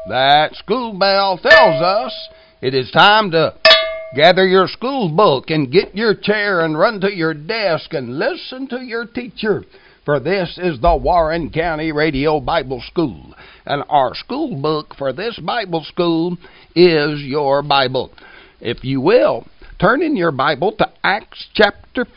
That school bell tells us it is time to gather your school book and get your chair and run to your desk and listen to your teacher. For this is the Warren County Radio Bible School. And our school book for this Bible school is your Bible. If you will, turn in your Bible to Acts chapter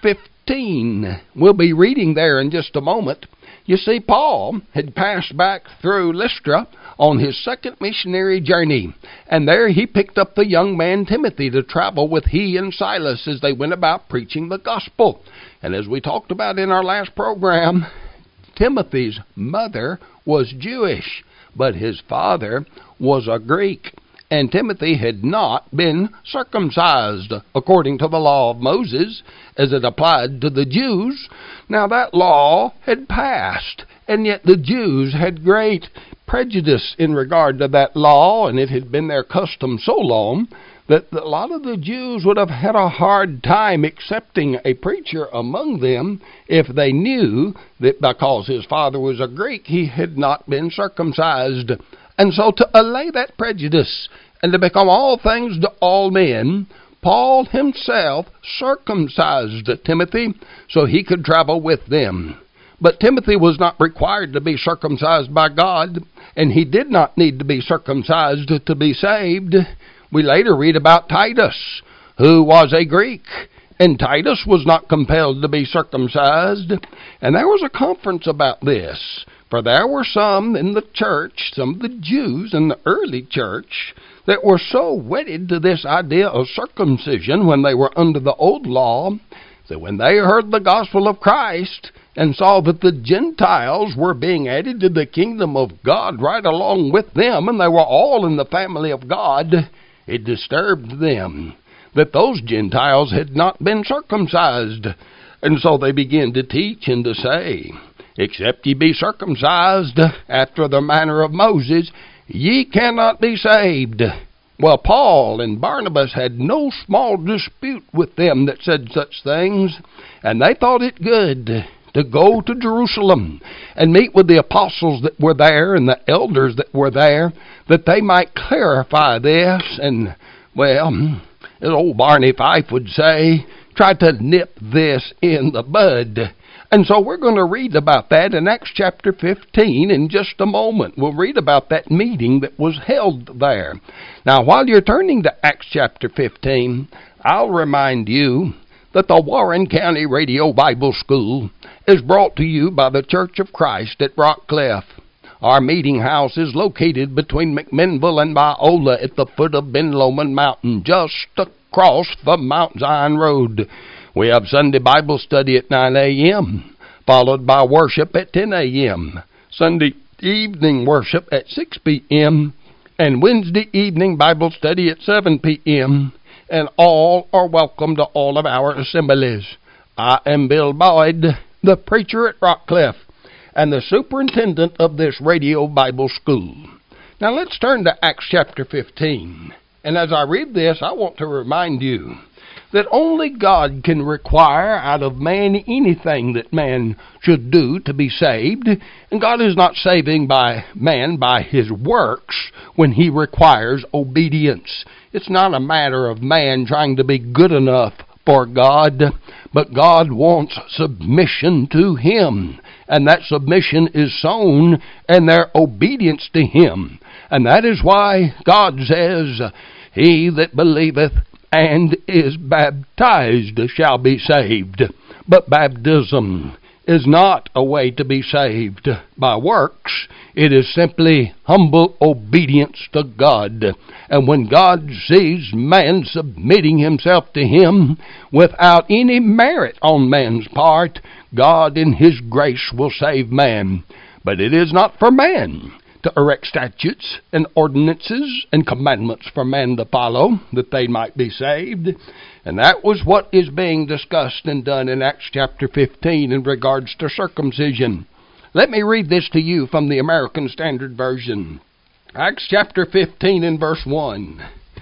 15. We'll be reading there in just a moment. You see, Paul had passed back through Lystra on his second missionary journey, and there he picked up the young man Timothy to travel with he and Silas as they went about preaching the gospel. And as we talked about in our last program, Timothy's mother was Jewish, but his father was a Greek. And Timothy had not been circumcised according to the law of Moses as it applied to the Jews. Now that law had passed, and yet the Jews had great prejudice in regard to that law, and it had been their custom so long that a lot of the Jews would have had a hard time accepting a preacher among them if they knew that because his father was a Greek, he had not been circumcised. And so to allay that prejudice and to become all things to all men, Paul himself circumcised Timothy so he could travel with them. But Timothy was not required to be circumcised by God, and he did not need to be circumcised to be saved. We later read about Titus, who was a Greek, and Titus was not compelled to be circumcised. And there was a conference about this. For there were some in the church, some of the Jews in the early church, that were so wedded to this idea of circumcision when they were under the old law, that when they heard the gospel of Christ and saw that the Gentiles were being added to the kingdom of God right along with them, and they were all in the family of God, it disturbed them that those Gentiles had not been circumcised. And so they began to teach and to say, except ye be circumcised after the manner of Moses, ye cannot be saved. Well, Paul and Barnabas had no small dispute with them that said such things, and they thought it good to go to Jerusalem and meet with the apostles that were there and the elders that were there, that they might clarify this and, well, as old Barney Fife would say, try to nip this in the bud. And so we're going to read about that in Acts chapter 15 in just a moment. We'll read about that meeting that was held there. Now, while you're turning to Acts chapter 15, I'll remind you that the Warren County Radio Bible School is brought to you by the Church of Christ at Rockcliff. Our meeting house is located between McMinnville and Biola at the foot of Ben Lomond Mountain, just across the Mount Zion Road. We have Sunday Bible study at 9 a.m., followed by worship at 10 a.m., Sunday evening worship at 6 p.m., and Wednesday evening Bible study at 7 p.m., and all are welcome to all of our assemblies. I am Bill Boyd, the preacher at Rockcliff, and the superintendent of this radio Bible school. Now let's turn to Acts chapter 15. And as I read this, I want to remind you that only God can require out of man anything that man should do to be saved. And God is not saving man by his works when he requires obedience. It's not a matter of man trying to be good enough for God, but God wants submission to him. And that submission is sown in their obedience to him. And that is why God says, he that believeth and is baptized shall be saved. But baptism is not a way to be saved by works. It is simply humble obedience to God. And when God sees man submitting himself to him without any merit on man's part, God in his grace will save man. But it is not for man to erect statutes and ordinances and commandments for man to follow, that they might be saved. And that was what is being discussed and done in Acts chapter 15 in regards to circumcision. Let me read this to you from the American Standard Version. Acts chapter 15 and verse 1.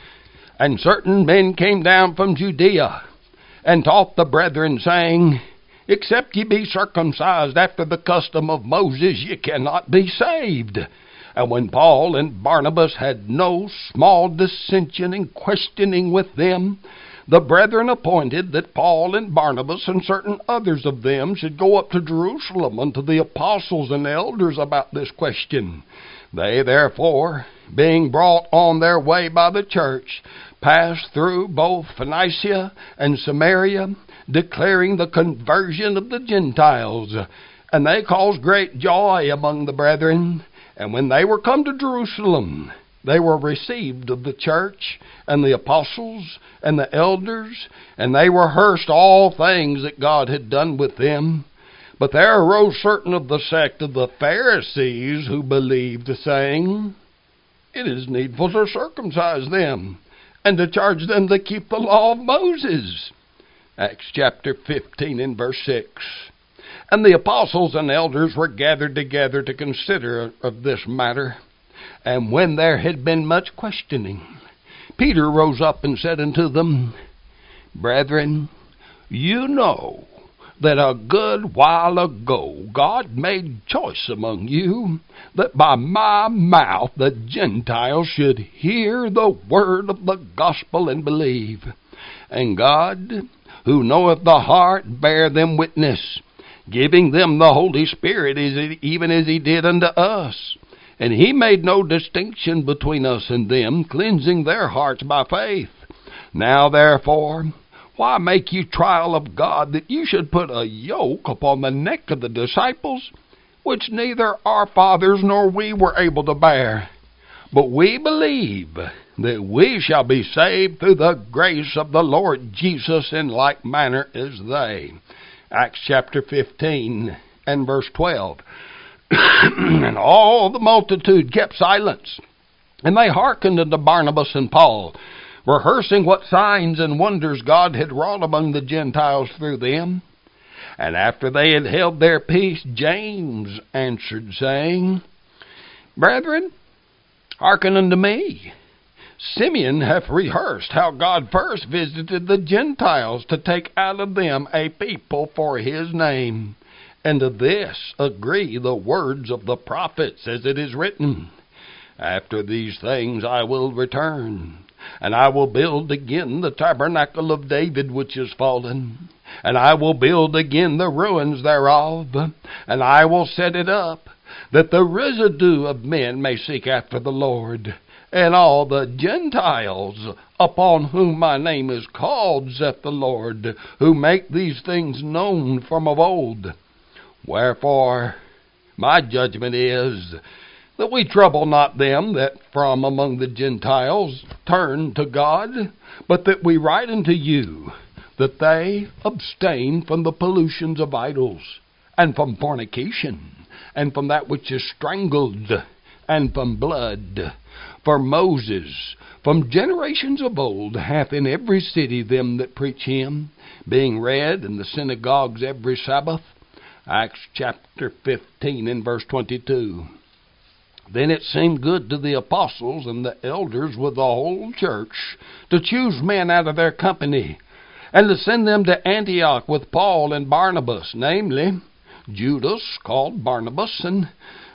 And certain men came down from Judea and taught the brethren, saying, Except ye be circumcised after the custom of Moses, ye cannot be saved. And when Paul and Barnabas had no small dissension and questioning with them, the brethren appointed that Paul and Barnabas and certain others of them should go up to Jerusalem unto the apostles and elders about this question. They therefore, being brought on their way by the church, passed through both Phoenicia and Samaria, declaring the conversion of the Gentiles. And they caused great joy among the brethren. And when they were come to Jerusalem, they were received of the church and the apostles and the elders, and they rehearsed all things that God had done with them. But there arose certain of the sect of the Pharisees who believed, saying, It is needful to circumcise them, and to charge them to keep the law of Moses. Acts chapter 15 and verse 6. And the apostles and elders were gathered together to consider of this matter. And when there had been much questioning, Peter rose up and said unto them, Brethren, you know that a good while ago God made choice among you, that by my mouth the Gentiles should hear the word of the gospel and believe. And God, who knoweth the heart, bear them witness, giving them the Holy Spirit, even as he did unto us. And he made no distinction between us and them, cleansing their hearts by faith. Now therefore, why make you trial of God, that you should put a yoke upon the neck of the disciples, which neither our fathers nor we were able to bear? But we believe that we shall be saved through the grace of the Lord Jesus in like manner as they. Acts chapter 15 and verse 12. And all the multitude kept silence, and they hearkened unto Barnabas and Paul, rehearsing what signs and wonders God had wrought among the Gentiles through them. And after they had held their peace, James answered, saying, Brethren, hearken unto me. Simeon hath rehearsed how God first visited the Gentiles to take out of them a people for his name. And to this agree the words of the prophets, as it is written, After these things I will return, and I will build again the tabernacle of David which is fallen, and I will build again the ruins thereof, and I will set it up, that the residue of men may seek after the Lord, and all the Gentiles upon whom my name is called, saith the Lord, who make these things known from of old. Wherefore, my judgment is that we trouble not them that from among the Gentiles turn to God, but that we write unto you that they abstain from the pollutions of idols, and from fornication, and from that which is strangled, and from blood. For Moses, from generations of old, hath in every city them that preach him, being read in the synagogues every Sabbath. Acts chapter 15 and verse 22. Then it seemed good to the apostles and the elders with the whole church to choose men out of their company, and to send them to Antioch with Paul and Barnabas, namely Judas, called Barnabas, and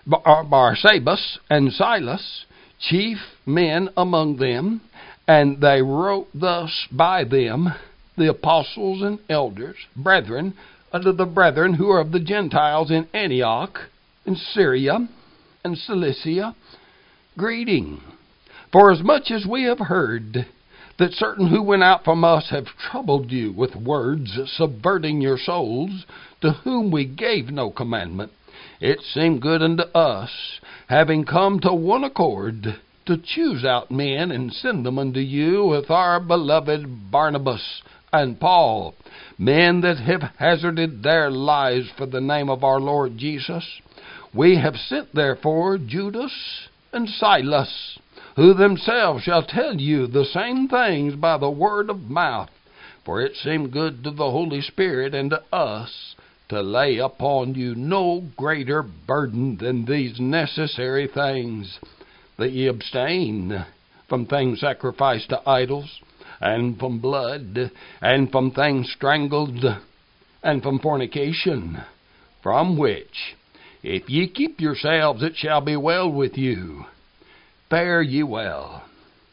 Barsabas, and Silas, chief men among them. And they wrote thus by them, the apostles and elders, brethren, unto the brethren who are of the Gentiles in Antioch, in Syria, and Cilicia, greeting. For as much as we have heard that certain who went out from us have troubled you with words, subverting your souls, to whom we gave no commandment, it seemed good unto us, having come to one accord, to choose out men and send them unto you with our beloved Barnabas and Paul, men that have hazarded their lives for the name of our Lord Jesus. We have sent therefore Judas and Silas, who themselves shall tell you the same things by the word of mouth. For it seemed good to the Holy Spirit and to us to lay upon you no greater burden than these necessary things, that ye abstain from things sacrificed to idols, and from blood, and from things strangled, and from fornication, from which If ye keep yourselves, it shall be well with you. Fare ye well.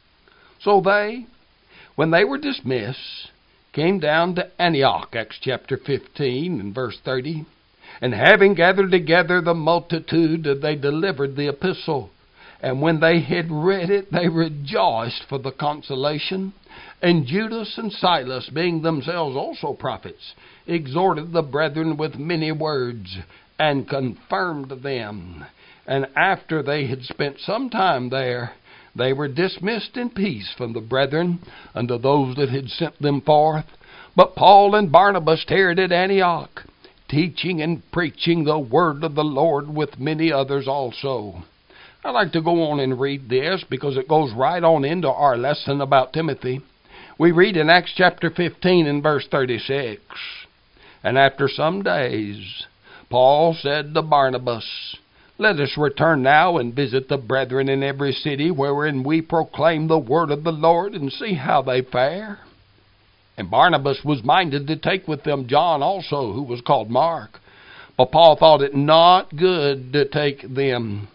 So they, when they were dismissed, came down to Antioch, Acts chapter 15 and verse 30. And having gathered together the multitude, they delivered the epistle. And when they had read it, they rejoiced for the consolation. And Judas and Silas, being themselves also prophets, exhorted the brethren with many words, and confirmed them. And after they had spent some time there, they were dismissed in peace from the brethren unto those that had sent them forth. But Paul and Barnabas tarried at Antioch, teaching and preaching the word of the Lord with many others also. I'd like to go on and read this because it goes right on into our lesson about Timothy. We read in Acts chapter 15 and verse 36, And after some days, Paul said to Barnabas, Let us return now and visit the brethren in every city wherein we proclaim the word of the Lord, and see how they fare. And Barnabas was minded to take with them John also, who was called Mark. But Paul thought it not good to take him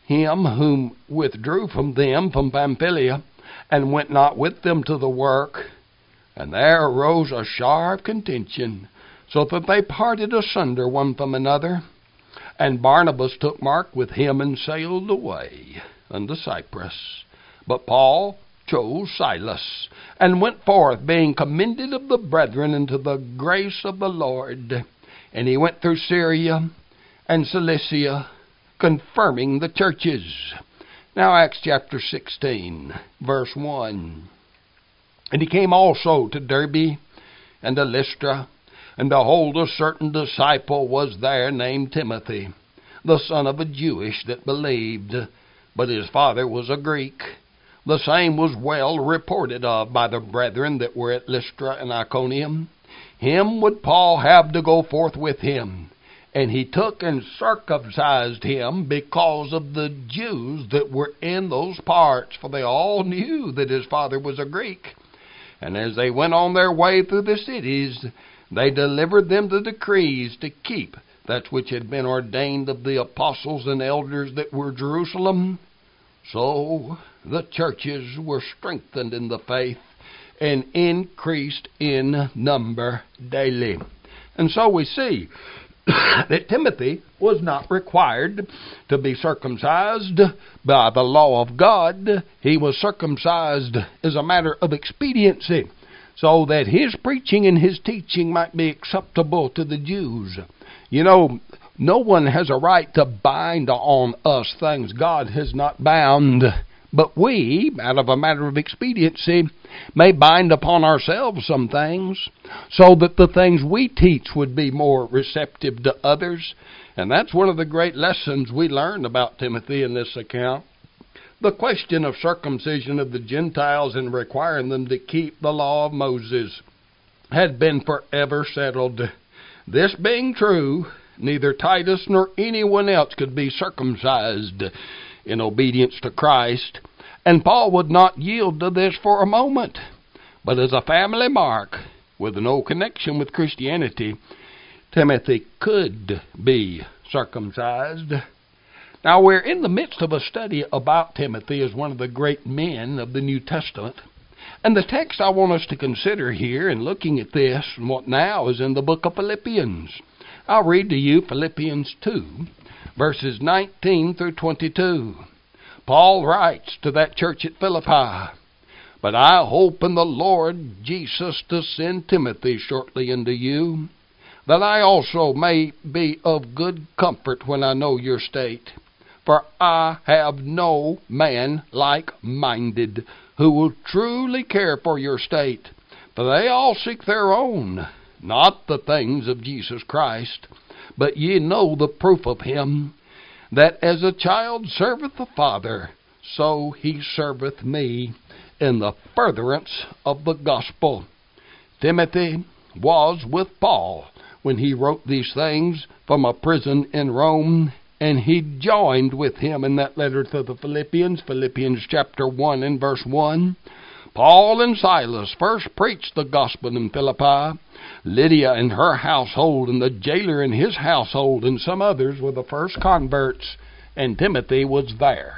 whom withdrew from them from Pamphylia, and went not with them to the work. And there arose a sharp contention, so that they parted asunder one from another. And Barnabas took Mark with him, and sailed away unto Cyprus. But Paul chose Silas, and went forth, being commended of the brethren unto the grace of the Lord. And he went through Syria and Cilicia, confirming the churches. Now Acts chapter 16, verse 1. And he came also to Derbe and to Lystra, and behold, a certain disciple was there named Timothy, the son of a Jewish that believed, but his father was a Greek. The same was well reported of by the brethren that were at Lystra and Iconium. Him would Paul have to go forth with him. And he took and circumcised him because of the Jews that were in those parts, for they all knew that his father was a Greek. And as they went on their way through the cities, they delivered them the decrees to keep that which had been ordained of the apostles and elders that were Jerusalem. So the churches were strengthened in the faith and increased in number daily. And so we see that Timothy was not required to be circumcised by the law of God. He was circumcised as a matter of expediency, so that his preaching and his teaching might be acceptable to the Jews. You know, no one has a right to bind on us things God has not bound. But we, out of a matter of expediency, may bind upon ourselves some things, so that the things we teach would be more receptive to others. And that's one of the great lessons we learn about Timothy in this account. The question of circumcision of the Gentiles and requiring them to keep the law of Moses had been forever settled. This being true, neither Titus nor anyone else could be circumcised in obedience to Christ, and Paul would not yield to this for a moment. But as a family mark, with no connection with Christianity, Timothy could be circumcised. Now, we're in the midst of a study about Timothy as one of the great men of the New Testament. And the text I want us to consider here in looking at this and what now is in the book of Philippians. I'll read to you Philippians 2, verses 19 through 22. Paul writes to that church at Philippi, But I hope in the Lord Jesus to send Timothy shortly unto you, that I also may be of good comfort when I know your state. For I have no man like-minded who will truly care for your state. For they all seek their own, not the things of Jesus Christ. But ye know the proof of him, that as a child serveth the Father, so he serveth me in the furtherance of the gospel. Timothy was with Paul when he wrote these things from a prison in Rome, and he joined with him in that letter to the Philippians, Philippians chapter 1 and verse 1. Paul and Silas first preached the gospel in Philippi. Lydia and her household, and the jailer and his household, and some others were the first converts, and Timothy was there.